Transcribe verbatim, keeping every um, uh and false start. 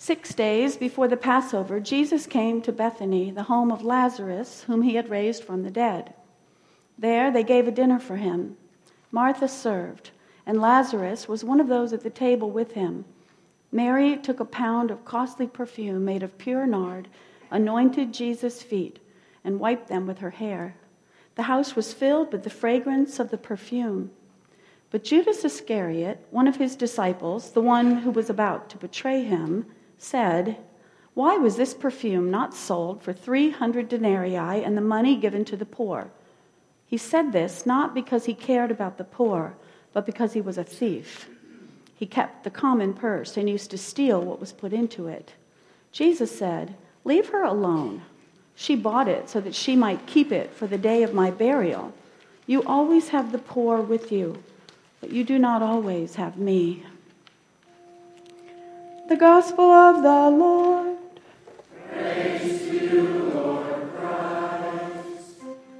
Six days before the Passover, Jesus came to Bethany, the home of Lazarus, whom he had raised from the dead. There they gave a dinner for him. Martha served, and Lazarus was one of those at the table with him. Mary took a pound of costly perfume made of pure nard, anointed Jesus' feet, and wiped them with her hair. The house was filled with the fragrance of the perfume. But Judas Iscariot, one of his disciples, the one who was about to betray him, said, "Why was this perfume not sold for three hundred denarii and the money given to the poor?" He said this not because he cared about the poor, but because he was a thief. He kept the common purse and used to steal what was put into it. Jesus said, "Leave her alone. She bought it so that she might keep it for the day of my burial. You always have the poor with you, but you do not always have me." The Gospel of the Lord.